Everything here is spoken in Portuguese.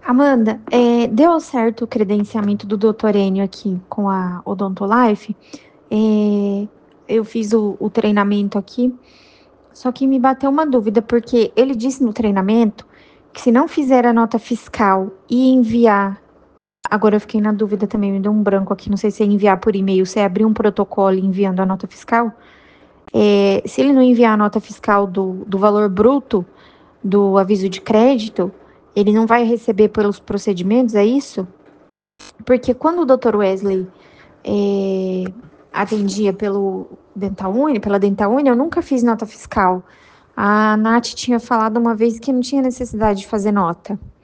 Amanda, deu certo o credenciamento do Dr. Enio aqui com a Odontolife. É, eu fiz o treinamento aqui, só que me bateu uma dúvida, porque ele disse no treinamento que se não fizer a nota fiscal e enviar. Agora eu fiquei na dúvida também, me deu um branco aqui, não sei se é enviar por e-mail, se é abrir um protocolo enviando a nota fiscal. Se ele não enviar a nota fiscal do valor bruto do aviso de crédito, ele não vai receber pelos procedimentos, é isso? Porque quando o Dr. Wesley é, atendia pela Dental Uni, eu nunca fiz nota fiscal. A Nath tinha falado uma vez que não tinha necessidade de fazer nota.